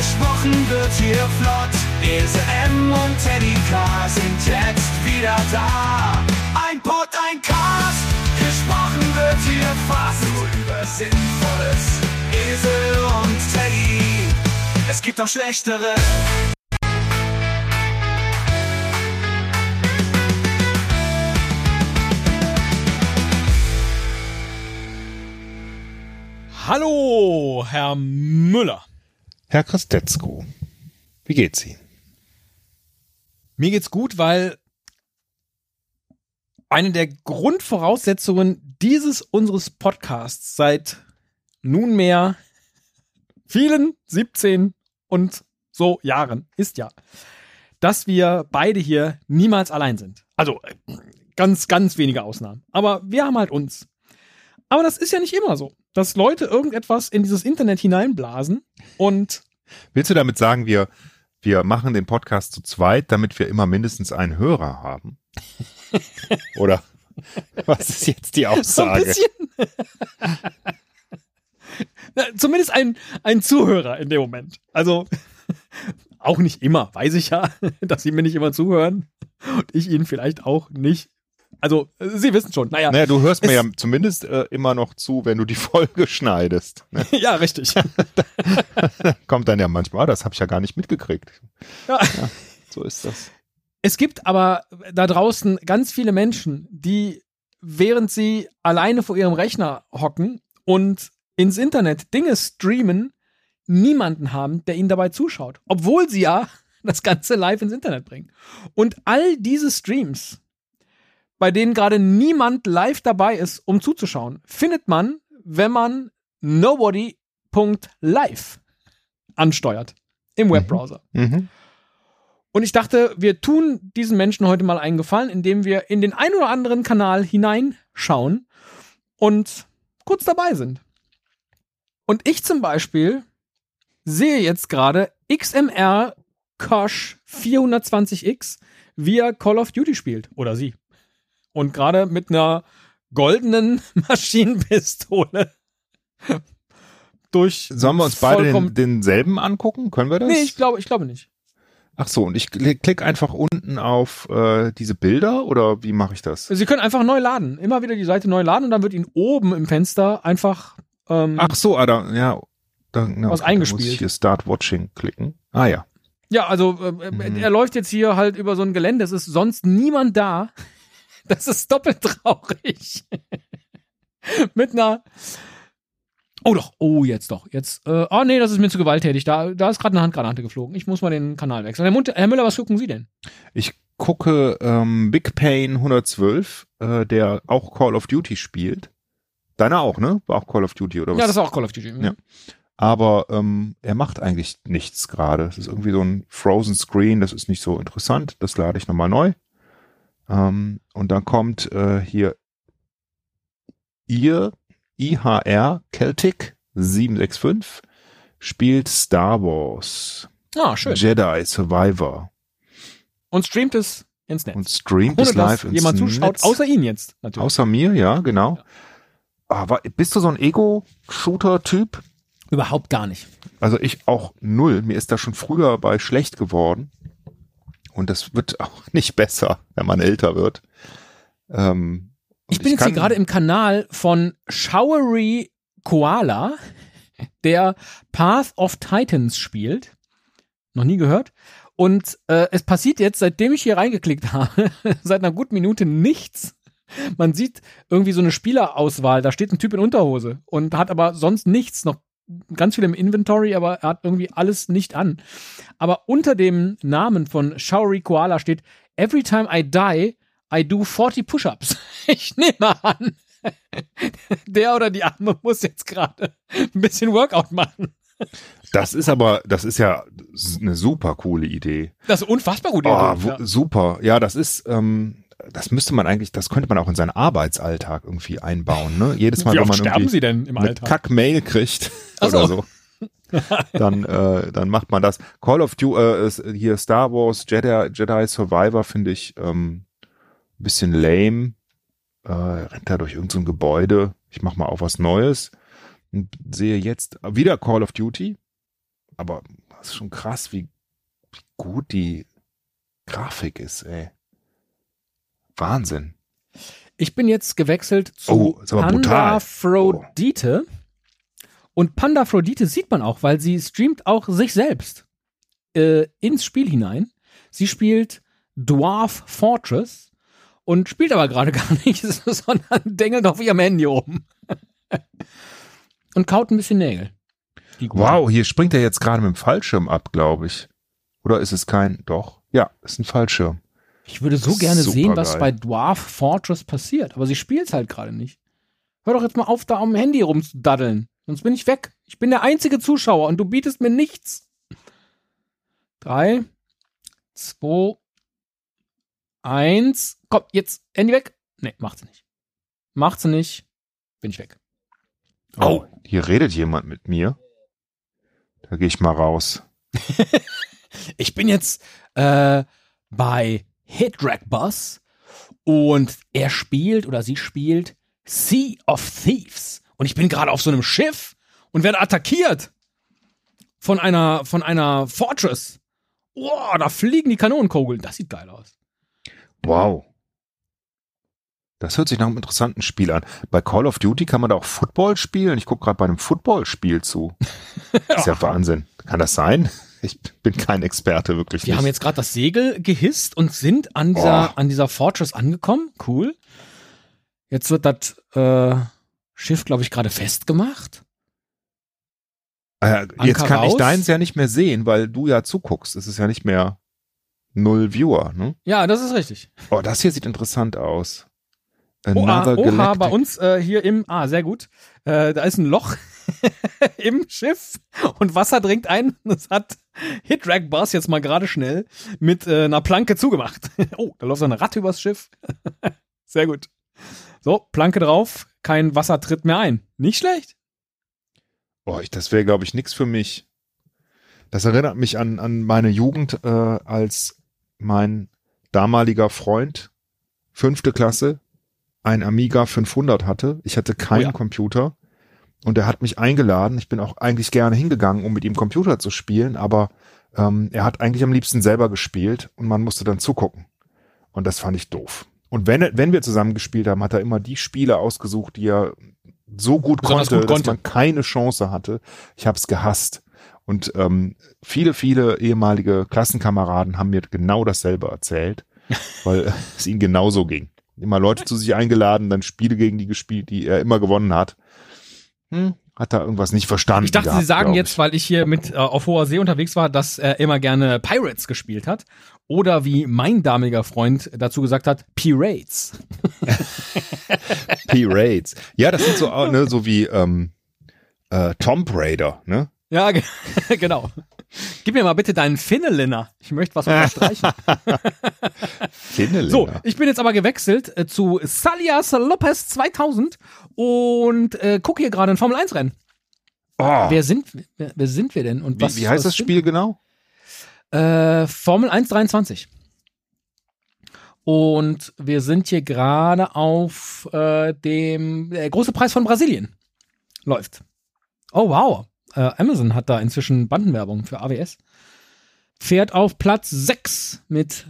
Gesprochen wird hier flott. Ese M und Teddy K sind jetzt wieder da. Ein Pod, ein Cast. Gesprochen wird hier fast nur über Sinnvolles. Esel und Teddy, es gibt auch schlechtere. Hallo, Herr Müller. Herr Christetzko, wie geht's Ihnen? Mir geht's gut, weil eine der Grundvoraussetzungen unseres Podcasts seit nunmehr vielen 17 und so Jahren ist ja, dass wir beide hier niemals allein sind. Also ganz, ganz wenige Ausnahmen. Aber wir haben halt uns. Aber das ist ja nicht immer so, dass Leute irgendetwas in dieses Internet hineinblasen und... Willst du damit sagen, wir machen den Podcast zu zweit, damit wir immer mindestens einen Hörer haben? Oder was ist jetzt die Aussage? So ein bisschen. Zumindest ein Zuhörer in dem Moment. Also auch nicht immer, weiß ich ja, dass sie mir nicht immer zuhören und ich ihnen vielleicht auch nicht. Also, Sie wissen schon, naja. Du hörst mir ja zumindest immer noch zu, wenn du die Folge schneidest. Ne? Ja, richtig. Kommt dann ja manchmal, das habe ich ja gar nicht mitgekriegt. Ja, so ist das. Es gibt aber da draußen ganz viele Menschen, die, während sie alleine vor ihrem Rechner hocken und ins Internet Dinge streamen, niemanden haben, der ihnen dabei zuschaut. Obwohl sie ja das Ganze live ins Internet bringen. Und all diese Streams, bei denen gerade niemand live dabei ist, um zuzuschauen, findet man, wenn man nobody.live ansteuert im Webbrowser. Mhm. Und ich dachte, wir tun diesen Menschen heute mal einen Gefallen, indem wir in den ein oder anderen Kanal hineinschauen und kurz dabei sind. Und ich zum Beispiel sehe jetzt gerade XMR Kosh 420X, wie er Call of Duty spielt. Oder sie. Und gerade mit einer goldenen Maschinenpistole durch. Sollen wir uns beide denselben angucken? Können wir das? Nee, ich glaube nicht. Ach so, und ich klicke einfach unten auf diese Bilder oder wie mache ich das? Sie können einfach neu laden. Immer wieder die Seite neu laden und dann wird Ihnen oben im Fenster einfach ach so, was eingespielt. Muss ich hier Start Watching klicken. Ah ja. Ja, also er läuft jetzt hier halt über so ein Gelände. Es ist sonst niemand da. Das ist doppelt traurig. Mit einer... Oh doch, jetzt doch. Jetzt, nee, das ist mir zu gewalttätig. Da ist gerade eine Handgranate geflogen. Ich muss mal den Kanal wechseln. Herr Müller, was gucken Sie denn? Ich gucke Big Pain 112, der auch Call of Duty spielt. Deiner auch, ne? War auch Call of Duty, oder was? Ja, das ist auch Call of Duty. Ja. Aber er macht eigentlich nichts gerade. Es ist irgendwie so ein Frozen Screen, das ist nicht so interessant. Das lade ich nochmal neu. Und dann kommt hier IHR Celtic 765 spielt Star Wars. Ah, schön. Jedi Survivor. Und streamt es ins Netz. Und streamt ohne es live dass jemand ins zuschaut, Netz. außer Ihnen jetzt natürlich. Außer mir, ja, genau. Ja. Aber bist du so ein Ego-Shooter-Typ? Überhaupt gar nicht. Also ich auch null. Mir ist da schon früher bei schlecht geworden. Und das wird auch nicht besser, wenn man älter wird. Ich bin jetzt hier gerade im Kanal von Showery Koala, der Path of Titans spielt. Noch nie gehört. Und es passiert jetzt, seitdem ich hier reingeklickt habe, seit einer guten Minute nichts. Man sieht irgendwie so eine Spielerauswahl. Da steht ein Typ in Unterhose und hat aber sonst nichts. Noch ganz viel im Inventory, aber er hat irgendwie alles nicht an. Aber unter dem Namen von Showery Koala steht: Every time I die, I do 40 Push-Ups. Ich nehme an, der oder die Arme muss jetzt gerade ein bisschen Workout machen. Das ist ja eine super coole Idee. Das ist unfassbar gut. Super. Ja, das ist, das müsste man eigentlich, das könnte man auch in seinen Arbeitsalltag irgendwie einbauen, ne? Jedes Mal, Wie wenn oft man sterben irgendwie Sie denn im eine Alltag? Kack-Mail kriegt Ach oder so. so, dann macht man das. Call of Duty, hier Star Wars, Jedi Survivor finde ich ein bisschen lame. Rennt da durch irgendein so Gebäude. Ich mache mal auch was Neues und sehe jetzt wieder Call of Duty, aber das ist schon krass, wie gut die Grafik ist, ey. Wahnsinn. Ich bin jetzt gewechselt zu Pandaphrodite. Und Pandaphrodite sieht man auch, weil sie streamt auch sich selbst ins Spiel hinein. Sie spielt Dwarf Fortress und spielt aber gerade gar nicht, sondern dengelt auf ihrem Handy rum. Und kaut ein bisschen Nägel. Wow, hier springt er jetzt gerade mit dem Fallschirm ab, glaube ich. Oder ist es kein? Doch. Ja, ist ein Fallschirm. Ich würde so gerne sehen, was bei Dwarf Fortress passiert, aber sie spielt es halt gerade nicht. Hör doch jetzt mal auf, da am Handy rumzudaddeln. Sonst bin ich weg. Ich bin der einzige Zuschauer und du bietest mir nichts. 3, 2, 1. Komm, jetzt Handy weg. Nee, macht sie nicht. Macht sie nicht. Bin ich weg. Oh, hier redet jemand mit mir. Da gehe ich mal raus. Ich bin jetzt bei Hitrack-Bus und er spielt oder sie spielt Sea of Thieves. Und ich bin gerade auf so einem Schiff und werde attackiert von einer Fortress. Oh, da fliegen die Kanonenkugeln. Das sieht geil aus. Wow. Das hört sich nach einem interessanten Spiel an. Bei Call of Duty kann man da auch Football spielen. Ich gucke gerade bei einem Footballspiel zu. Das ist ja Wahnsinn. Kann das sein? Ich bin kein Experte, wirklich Wir haben jetzt gerade das Segel gehisst und sind an dieser Fortress angekommen. Cool. Jetzt wird das Schiff, glaube ich, gerade festgemacht. Jetzt kann ich deins ja nicht mehr sehen, weil du ja zuguckst. Es ist ja nicht mehr 0 Viewer, ne? Ja, das ist richtig. Oh, das hier sieht interessant aus. Oha, bei uns hier sehr gut. Da ist ein Loch im Schiff und Wasser dringt ein. Das hat Hitrack-Bus jetzt mal gerade schnell mit einer Planke zugemacht. Oh, da läuft so eine Ratte übers Schiff. Sehr gut. So, Planke drauf, kein Wasser tritt mehr ein. Nicht schlecht. Oh, das wäre, glaube ich, nichts für mich. Das erinnert mich an meine Jugend, als mein damaliger Freund, 5. Klasse, ein Amiga 500 hatte. Ich hatte keinen Computer und er hat mich eingeladen. Ich bin auch eigentlich gerne hingegangen, um mit ihm Computer zu spielen, aber er hat eigentlich am liebsten selber gespielt und man musste dann zugucken. Und das fand ich doof. Und wenn wir zusammen gespielt haben, hat er immer die Spiele ausgesucht, die er so gut konnte, dass man keine Chance hatte. Ich habe es gehasst. Und viele ehemalige Klassenkameraden haben mir genau dasselbe erzählt, weil es ihnen genauso ging. Immer Leute zu sich eingeladen, dann Spiele gegen die gespielt, die er immer gewonnen hat. Hat da irgendwas nicht verstanden. Ich dachte, Sie sagen jetzt, weil ich hier mit auf hoher See unterwegs war, dass er immer gerne Pirates gespielt hat. Oder wie mein damaliger Freund dazu gesagt hat, Pirates. Pirates. Ja, das sind so wie Tomb Raider, ne? Ja, genau. Gib mir mal bitte deinen Finneliner. Ich möchte was unterstreichen. Finneliner. So, ich bin jetzt aber gewechselt zu Salias Lopez 2000 und gucke hier gerade ein Formel-1-Rennen. Oh. Wer sind wir denn? Und wie heißt das Spiel genau? Formel 1 23. Und wir sind hier gerade auf dem große Preis von Brasilien. Läuft. Oh, wow. Amazon hat da inzwischen Bandenwerbung für AWS. Fährt auf Platz 6 mit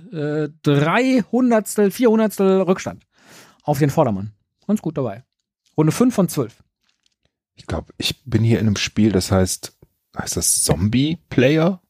400 Rückstand auf den Vordermann. Ganz gut dabei. Runde 5 von 12. Ich glaube, ich bin hier in einem Spiel, das heißt das Zombie Player?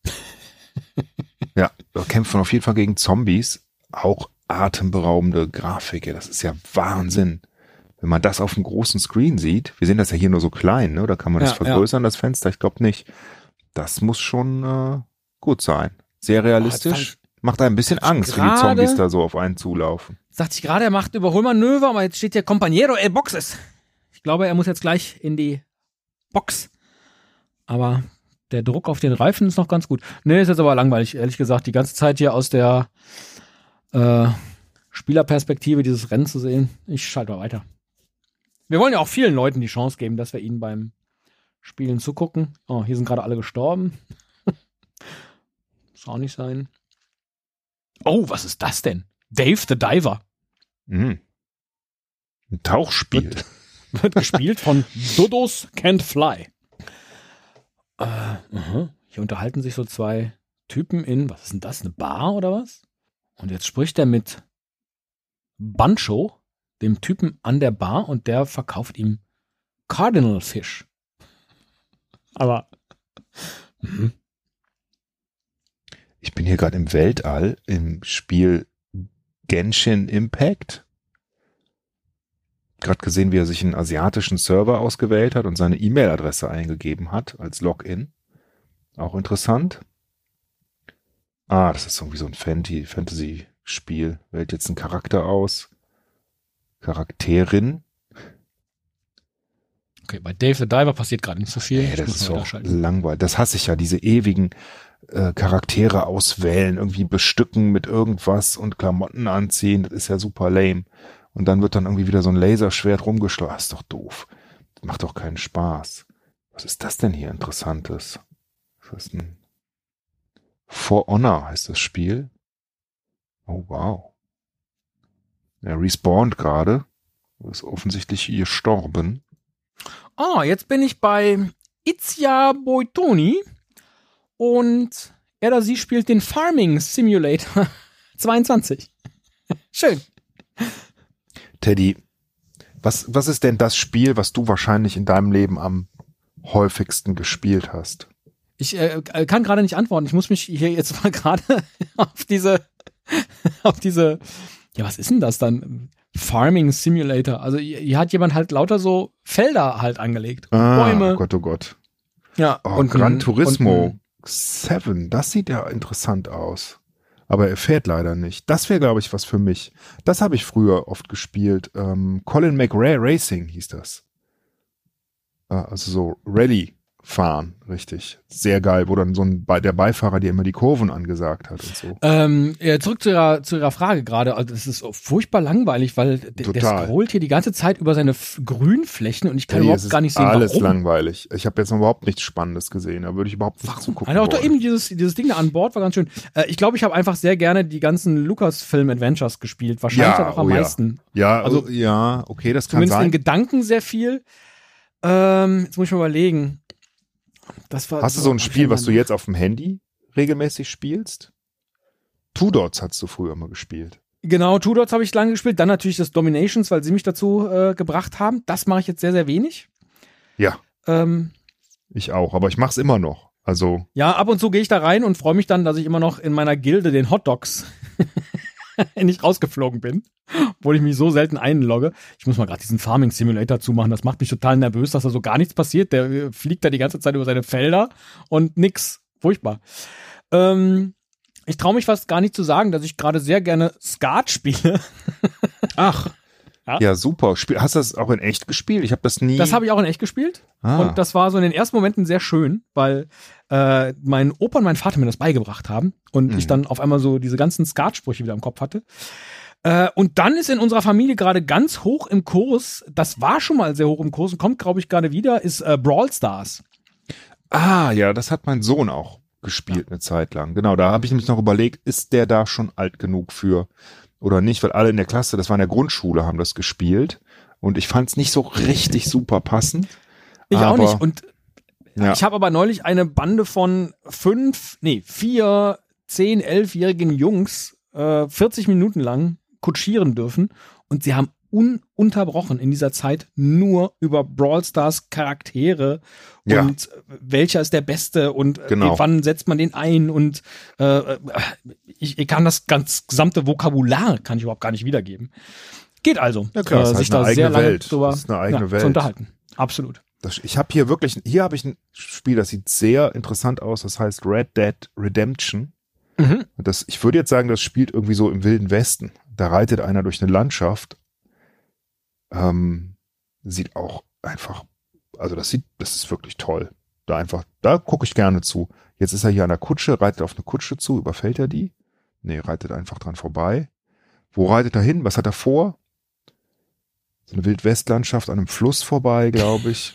Ja, wir kämpfen auf jeden Fall gegen Zombies. Auch atemberaubende Grafik. Das ist ja Wahnsinn. Wenn man das auf dem großen Screen sieht, wir sehen das ja hier nur so klein, ne? Oder kann man das vergrößern, das Fenster? Ich glaube nicht. Das muss schon gut sein. Sehr realistisch. Macht ein bisschen Angst, wie die Zombies da so auf einen zulaufen. Sagte ich gerade, er macht Überholmanöver, aber jetzt steht hier Compañero el Boxes. Ich glaube, er muss jetzt gleich in die Box. Aber der Druck auf den Reifen ist noch ganz gut. Nee, ist jetzt aber langweilig, ehrlich gesagt, die ganze Zeit hier aus der Spielerperspektive dieses Rennen zu sehen. Ich schalte mal weiter. Wir wollen ja auch vielen Leuten die Chance geben, dass wir ihnen beim Spielen zugucken. Oh, hier sind gerade alle gestorben. Muss auch nicht sein. Oh, was ist das denn? Dave the Diver. Ein Tauchspiel. Wird gespielt von Dodos Can't Fly. Hier unterhalten sich so zwei Typen in, was ist denn das, eine Bar oder was? Und jetzt spricht er mit Bancho, dem Typen an der Bar, und der verkauft ihm Cardinal Fish. Aber Ich bin hier gerade im Weltall im Spiel Genshin Impact. Gerade gesehen, wie er sich einen asiatischen Server ausgewählt hat und seine E-Mail-Adresse eingegeben hat als Login. Auch interessant. Das ist irgendwie so ein Fantasy-Spiel. Wählt jetzt einen Charakter aus. Charakterin. okay, bei Dave the Diver passiert gerade nicht so viel. Nee, das ist auch langweilig. Das hasse ich ja, diese ewigen Charaktere auswählen, irgendwie bestücken mit irgendwas und Klamotten anziehen. Das ist ja super lame. Und dann wird dann irgendwie wieder so ein Laserschwert rumgeschleudert. Das ist doch doof. Das macht doch keinen Spaß. Was ist das denn hier Interessantes? Was ist denn? For Honor heißt das Spiel. Oh, wow. Er respawnt gerade. Ist offensichtlich gestorben. Jetzt bin ich bei Itzia Boitoni und er oder sie spielt den Farming Simulator 22. Schön. Teddy, was ist denn das Spiel, was du wahrscheinlich in deinem Leben am häufigsten gespielt hast? Ich kann gerade nicht antworten. Ich muss mich hier jetzt mal gerade auf diese, ja, was ist denn das dann? Farming Simulator. Also hier hat jemand halt lauter so Felder halt angelegt. Bäume. Oh Gott. Ja. Und Gran Turismo 7, das sieht ja interessant aus. Aber er fährt leider nicht. Das wäre, glaube ich, was für mich. Das habe ich früher oft gespielt. Colin McRae Racing hieß das. Also so Rallye fahren, richtig. Sehr geil, wo dann der Beifahrer dir immer die Kurven angesagt hat und so. Zurück zu ihrer Frage gerade. Also das ist furchtbar langweilig, weil der scrollt hier die ganze Zeit über seine Grünflächen und ich kann überhaupt gar nicht sehen, alles warum. langweilig. Ich habe jetzt noch überhaupt nichts Spannendes gesehen. Da würde ich überhaupt nicht zugucken wollen. Auch da eben dieses Ding da an Bord war ganz schön. Ich glaube, ich habe einfach sehr gerne die ganzen Lucasfilm-Adventures gespielt. Wahrscheinlich auch am meisten. Ja, also ja, okay, das kann sein. Zumindest in Gedanken sehr viel. Jetzt muss ich mal überlegen. Hast du so ein Spiel, was du jetzt auf dem Handy regelmäßig spielst? Two Dots hast du früher mal gespielt. Genau, Two Dots habe ich lange gespielt. Dann natürlich das Dominations, weil sie mich dazu gebracht haben. Das mache ich jetzt sehr, sehr wenig. Ja. Ich auch, aber ich mache es immer noch. Also. Ja, ab und zu gehe ich da rein und freue mich dann, dass ich immer noch in meiner Gilde den Hot Dogs nicht rausgeflogen bin, obwohl ich mich so selten einlogge. Ich muss mal gerade diesen Farming Simulator zumachen. Das macht mich total nervös, dass da so gar nichts passiert. Der fliegt da die ganze Zeit über seine Felder und nix. Furchtbar. Ich traue mich fast gar nicht zu sagen, dass ich gerade sehr gerne Skat spiele. Ach. Ja, super. Hast du das auch in echt gespielt? Ich habe das nie. Das habe ich auch in echt gespielt. Und das war so in den ersten Momenten sehr schön, weil mein Opa und mein Vater mir das beigebracht haben und ich dann auf einmal so diese ganzen Skatsprüche wieder im Kopf hatte. Und dann ist in unserer Familie gerade ganz hoch im Kurs, das war schon mal sehr hoch im Kurs und kommt, glaube ich, gerade wieder, ist Brawl Stars. Ja, das hat mein Sohn auch gespielt eine Zeit lang. Genau, da habe ich nämlich noch überlegt, ist der da schon alt genug für oder nicht, weil alle in der Klasse, das war in der Grundschule, haben das gespielt und ich fand es nicht so richtig super passend. Ich auch nicht und ich habe aber neulich eine Bande von 4, 10, 11-jährigen Jungs 40 Minuten lang kutschieren dürfen und sie haben ununterbrochen in dieser Zeit nur über Brawl Stars Charaktere und welcher ist der Beste und wann setzt man den ein und ich kann das gesamte Vokabular kann ich überhaupt gar nicht wiedergeben. Geht also, ja, klar, sich da sehr lange drüber zu unterhalten. Absolut. Ich habe hier habe ich ein Spiel, das sieht sehr interessant aus, das heißt Red Dead Redemption. Ich würde jetzt sagen, das spielt irgendwie so im Wilden Westen. Da reitet einer durch eine Landschaft. Sieht auch einfach, also das ist wirklich toll. Da gucke ich gerne zu. Jetzt ist er hier an der Kutsche, reitet auf eine Kutsche zu, überfällt er die? Nee, reitet einfach dran vorbei. Wo reitet er hin? Was hat er vor? So eine Wildwestlandschaft an einem Fluss vorbei, glaube ich.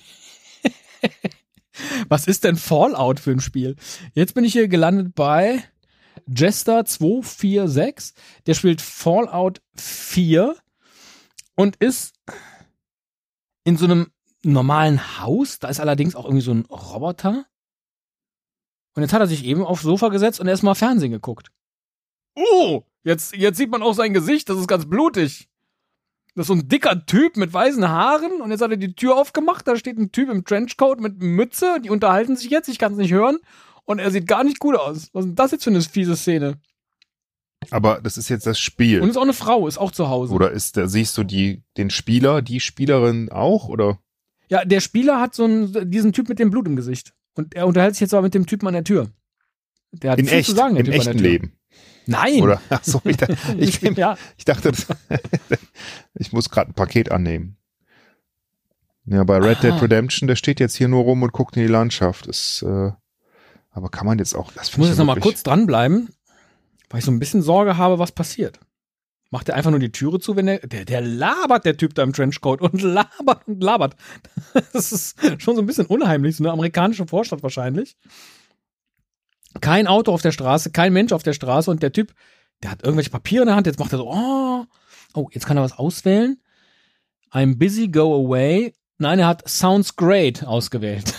Was ist denn Fallout für ein Spiel? Jetzt bin ich hier gelandet bei Jester 246. Der spielt Fallout 4 und ist in so einem normalen Haus. Da ist allerdings auch irgendwie so ein Roboter. Und Und jetzt hat er sich eben aufs Sofa gesetzt und erstmal Fernsehen geguckt. Oh, jetzt sieht man auch sein Gesicht, das ist ganz blutig. Das ist so ein dicker Typ mit weißen Haaren und jetzt hat er die Tür aufgemacht, da steht ein Typ im Trenchcoat mit Mütze, die unterhalten sich jetzt, ich kann es nicht hören und er sieht gar nicht gut aus. Was ist denn das jetzt für eine fiese Szene? Aber das ist jetzt das Spiel. Und ist auch eine Frau, ist auch zu Hause. Oder siehst du den Spieler, die Spielerin auch, oder? Ja, der Spieler hat diesen Typ mit dem Blut im Gesicht. Und er unterhält sich jetzt aber mit dem Typen an der Tür. Der hat in viel echt, zu sagen, der im Typ echten an der Tür. Leben. Nein. Oder? Achso, ich dachte, Ja. ich muss gerade ein Paket annehmen. Ja, bei Red Dead Redemption, der steht jetzt hier nur rum und guckt in die Landschaft. Aber kann man jetzt auch... Ich muss jetzt nochmal kurz dranbleiben, weil ich so ein bisschen Sorge habe, was passiert. Macht er einfach nur die Türe zu, wenn der labert, der Typ da im Trenchcoat und labert und labert. Das ist schon so ein bisschen unheimlich, so eine amerikanische Vorstadt wahrscheinlich. Kein Auto auf der Straße, kein Mensch auf der Straße und der Typ, der hat irgendwelche Papiere in der Hand, jetzt macht er so, jetzt kann er was auswählen. I'm busy, go away. Nein, er hat Sounds great ausgewählt.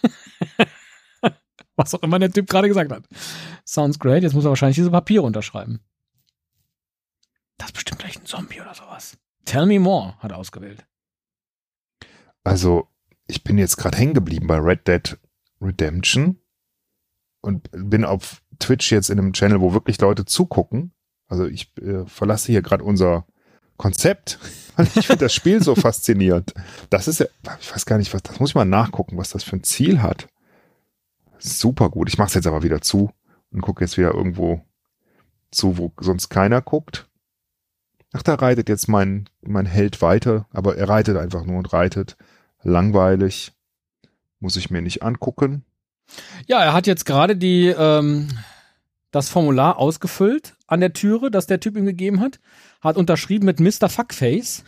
Was auch immer der Typ gerade gesagt hat. Sounds great, jetzt muss er wahrscheinlich diese Papiere unterschreiben. Das ist bestimmt gleich ein Zombie oder sowas. Tell me more, hat er ausgewählt. Also, ich bin jetzt gerade hängen geblieben bei Red Dead Redemption und bin auf Twitch jetzt in einem Channel, wo wirklich Leute zugucken. Also ich verlasse hier gerade unser Konzept, weil ich finde das Spiel so faszinierend. Das ist ja, ich weiß gar nicht, das muss ich mal nachgucken, was das für ein Ziel hat. Super gut. Ich mache es jetzt aber wieder zu und gucke jetzt wieder irgendwo zu, wo sonst keiner guckt. Ach, da reitet jetzt mein Held weiter, aber er reitet einfach nur und reitet. Langweilig. Muss ich mir nicht angucken. Ja, er hat jetzt gerade das Formular ausgefüllt an der Türe, das der Typ ihm gegeben hat. Hat unterschrieben mit Mr. Fuckface.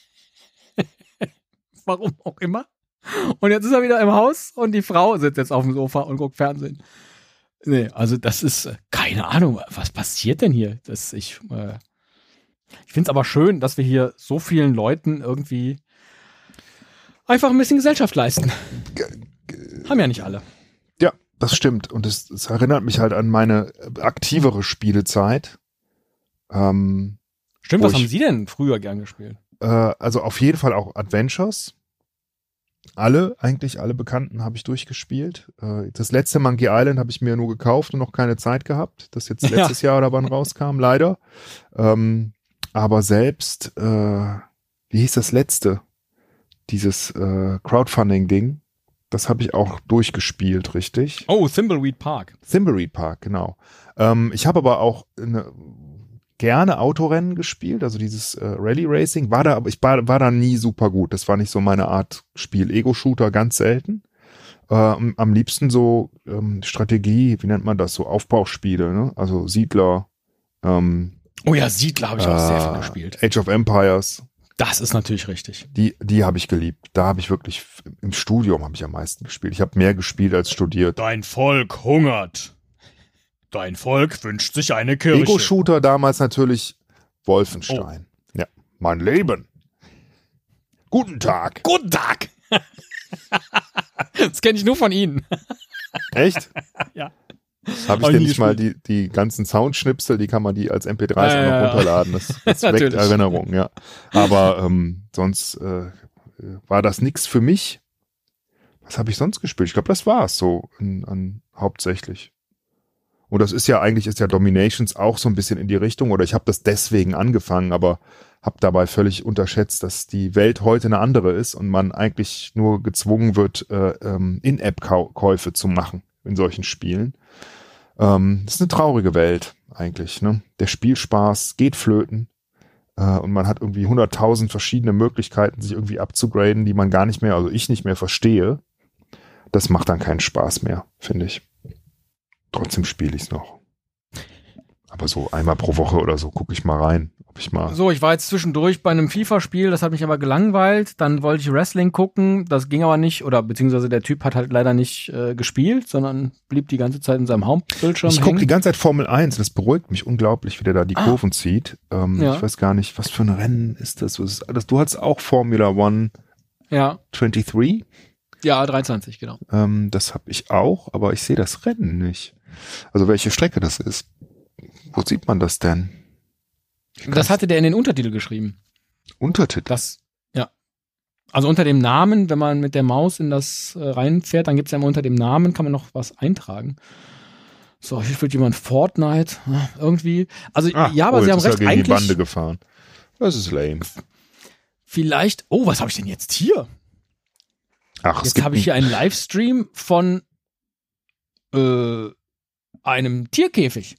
Warum auch immer. Und jetzt ist er wieder im Haus und die Frau sitzt jetzt auf dem Sofa und guckt Fernsehen. Nee, also das ist, keine Ahnung, was passiert denn hier? Ich finde es aber schön, dass wir hier so vielen Leuten irgendwie einfach ein bisschen Gesellschaft leisten. Haben ja nicht alle. Ja, das stimmt. Und es erinnert mich halt an meine aktivere Spielezeit. Stimmt, was haben Sie denn früher gern gespielt? Also auf jeden Fall auch Adventures. Eigentlich alle Bekannten habe ich durchgespielt. Das letzte Monkey Island habe ich mir nur gekauft und noch keine Zeit gehabt. Das jetzt letztes Jahr oder wann rauskam, leider. Aber selbst, wie hieß das letzte? Dieses Crowdfunding-Ding. Das habe ich auch durchgespielt, richtig? Oh, Thimbleweed Park. Thimbleweed Park, genau. Ich habe aber auch gerne Autorennen gespielt, also dieses Rally Racing, war da nie super gut. Das war nicht so meine Art Spiel. Ego-Shooter ganz selten. Am liebsten so Strategie, wie nennt man das, so Aufbauspiele, ne? Also Siedler. Oh ja, Siedler habe ich auch sehr viel gespielt. Age of Empires. Das ist natürlich richtig. Die habe ich geliebt. Da habe ich wirklich, im Studium habe ich am meisten gespielt. Ich habe mehr gespielt als studiert. Dein Volk hungert. Dein Volk wünscht sich eine Kirche. Ego-Shooter damals natürlich Wolfenstein. Oh. Ja, mein Leben. Guten Tag. Guten Tag. Das kenne ich nur von Ihnen. Echt? Ja. Habe ich denn nicht mal die ganzen Soundschnipsel, die kann man die als MP3s noch runterladen. Das weckt Erinnerungen, ja. Aber sonst war das nix für mich. Was habe ich sonst gespielt? Ich glaube, das war's so hauptsächlich. Und das ist ja Dominations auch so ein bisschen in die Richtung, oder ich habe das deswegen angefangen, aber habe dabei völlig unterschätzt, dass die Welt heute eine andere ist und man eigentlich nur gezwungen wird, In-App-Käufe zu machen in solchen Spielen. Das ist eine traurige Welt eigentlich, ne? Der Spielspaß geht flöten und man hat irgendwie 100.000 verschiedene Möglichkeiten, sich irgendwie abzugraden, die man ich nicht mehr verstehe. Das macht dann keinen Spaß mehr, finde ich. Trotzdem spiele ich es noch. Aber so einmal pro Woche oder so gucke ich mal rein. Ich war jetzt zwischendurch bei einem FIFA-Spiel, das hat mich aber gelangweilt. Dann wollte ich Wrestling gucken, das ging aber nicht. Oder beziehungsweise der Typ hat halt leider nicht gespielt, sondern blieb die ganze Zeit in seinem Hauptbildschirm hängen. Ich gucke die ganze Zeit Formel 1, das beruhigt mich unglaublich, wie der da die Kurven zieht. Ich weiß gar nicht, was für ein Rennen ist das? Du hattest auch Formula One 23? Ja, 23, genau. Das habe ich auch, aber ich sehe das Rennen nicht. Also welche Strecke das ist. Wo sieht man das denn? Das hatte der in den Untertitel geschrieben. Untertitel? Ja. Also unter dem Namen, wenn man mit der Maus in das reinfährt, dann gibt's ja immer unter dem Namen, kann man noch was eintragen. So, hier spielt jemand Fortnite. Irgendwie. Also, ja, aber Sie haben recht, gegen eigentlich. Die Bande gefahren. Das ist lame. Vielleicht. Oh, was habe ich denn jetzt hier? Ach, jetzt habe ich hier einen Livestream von einem Tierkäfig.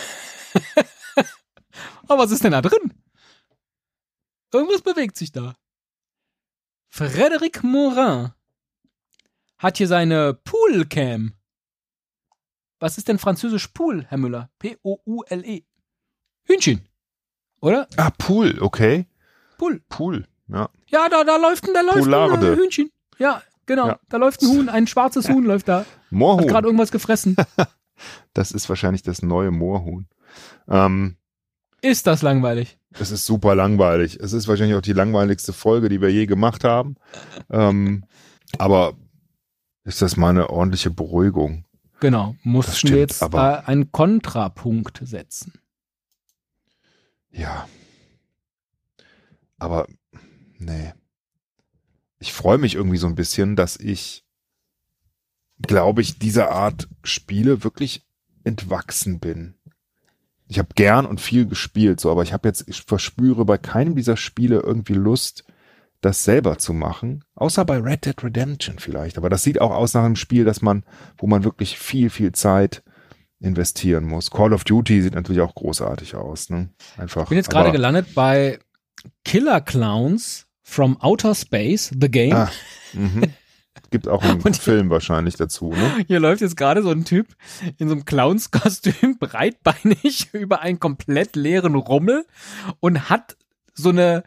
Aber was ist denn da drin? Irgendwas bewegt sich da. Frédéric Morin hat hier seine Poolcam. Was ist denn französisch Pool, Herr Müller? P-O-U-L-E. Hühnchen. Oder? Ah, Pool, okay. Pool, ja. Ja, da läuft ein Hühnchen. Ja, genau. Ja. Da läuft ein Huhn, ein schwarzes Huhn läuft da. Moorhuhn. Hat gerade irgendwas gefressen. Das ist wahrscheinlich das neue Moorhuhn. Ist das langweilig? Es ist super langweilig. Es ist wahrscheinlich auch die langweiligste Folge, die wir je gemacht haben. Aber ist das mal eine ordentliche Beruhigung? Genau. Mussten wir jetzt einen Kontrapunkt setzen. Ja. Aber, nee. Ich freue mich irgendwie so ein bisschen, dass ich, glaube ich, dieser Art Spiele wirklich entwachsen bin. Ich habe gern und viel gespielt, so, aber ich verspüre bei keinem dieser Spiele irgendwie Lust, das selber zu machen. Außer bei Red Dead Redemption vielleicht. Aber das sieht auch aus nach einem Spiel, wo man wirklich viel, viel Zeit investieren muss. Call of Duty sieht natürlich auch großartig aus, ne? Einfach. Ich bin jetzt gerade gelandet bei Killer Clowns from Outer Space, The Game. Gibt auch einen Film wahrscheinlich dazu, ne? Hier läuft jetzt gerade so ein Typ in so einem Clownskostüm, breitbeinig, über einen komplett leeren Rummel und hat so eine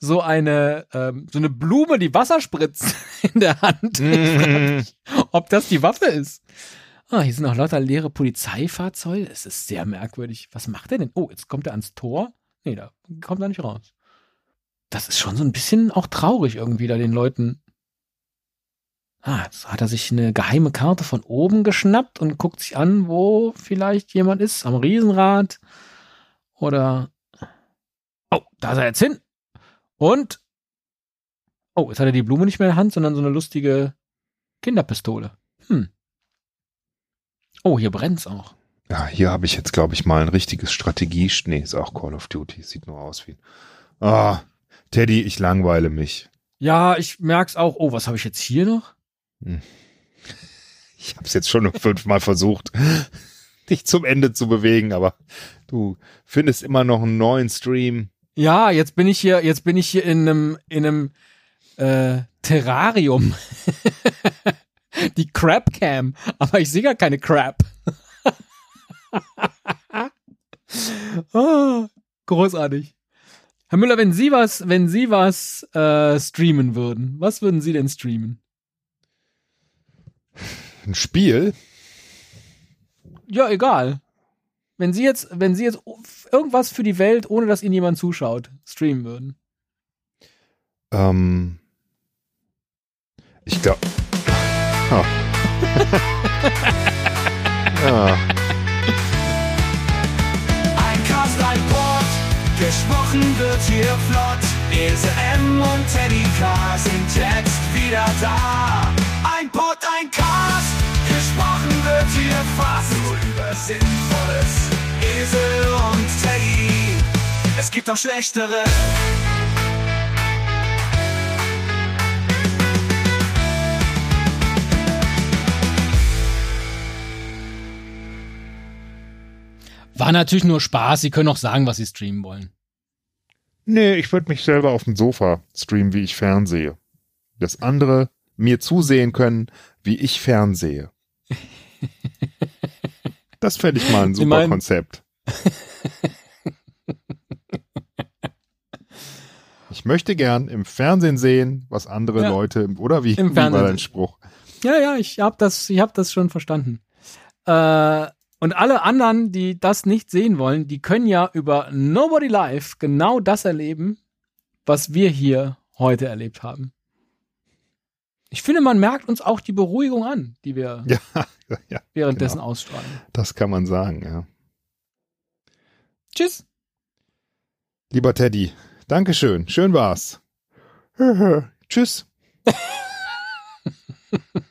Blume, die Wasser spritzt in der Hand. Ich frage mich, ob das die Waffe ist. Hier sind auch lauter leere Polizeifahrzeuge. Es ist sehr merkwürdig. Was macht er denn? Oh, jetzt kommt er ans Tor. Nee, da kommt er nicht raus. Das ist schon so ein bisschen auch traurig irgendwie, da den Leuten. Jetzt hat er sich eine geheime Karte von oben geschnappt und guckt sich an, wo vielleicht jemand ist. Am Riesenrad. Oder. Oh, da ist er jetzt hin. Und. Oh, jetzt hat er die Blume nicht mehr in der Hand, sondern so eine lustige Kinderpistole. Oh, hier brennt's auch. Ja, hier habe ich jetzt, glaube ich, mal ein richtiges Nee, ist auch Call of Duty. Sieht nur aus wie. Teddy, ich langweile mich. Ja, ich merk's auch. Oh, was habe ich jetzt hier noch? Ich habe es jetzt schon 5-mal versucht, dich zum Ende zu bewegen, aber du findest immer noch einen neuen Stream. Ja, jetzt bin ich hier in einem Terrarium. Die Crab-Cam. Aber ich sehe gar keine Crab. Großartig. Herr Müller, wenn Sie was streamen würden, was würden Sie denn streamen? Ein Spiel? Ja, egal. Wenn Sie jetzt irgendwas für die Welt, ohne dass Ihnen jemand zuschaut, streamen würden. Ich glaube. Ja. Ein Cast, ein Pod, gesprochen wird hier flott. Ilse M und Teddy K sind jetzt wieder da. Ein Pod, ein Cast, gesprochen wird hier fast nur über Sinnvolles. Ilse und Teddy, es gibt auch schlechtere. War natürlich nur Spaß. Sie können auch sagen, was Sie streamen wollen. Nee, ich würde mich selber auf dem Sofa streamen, wie ich fernsehe. Dass andere mir zusehen können, wie ich fernsehe. Das fände ich mal ein super Konzept. Ich möchte gern im Fernsehen sehen, was andere Leute, oder wie war dein Spruch? Ja, ich hab das schon verstanden. Und alle anderen, die das nicht sehen wollen, die können ja über Nobody Live genau das erleben, was wir hier heute erlebt haben. Ich finde, man merkt uns auch die Beruhigung an, die wir währenddessen genau. ausstrahlen. Das kann man sagen, ja. Tschüss. Lieber Teddy, Dankeschön. Schön war's. Tschüss.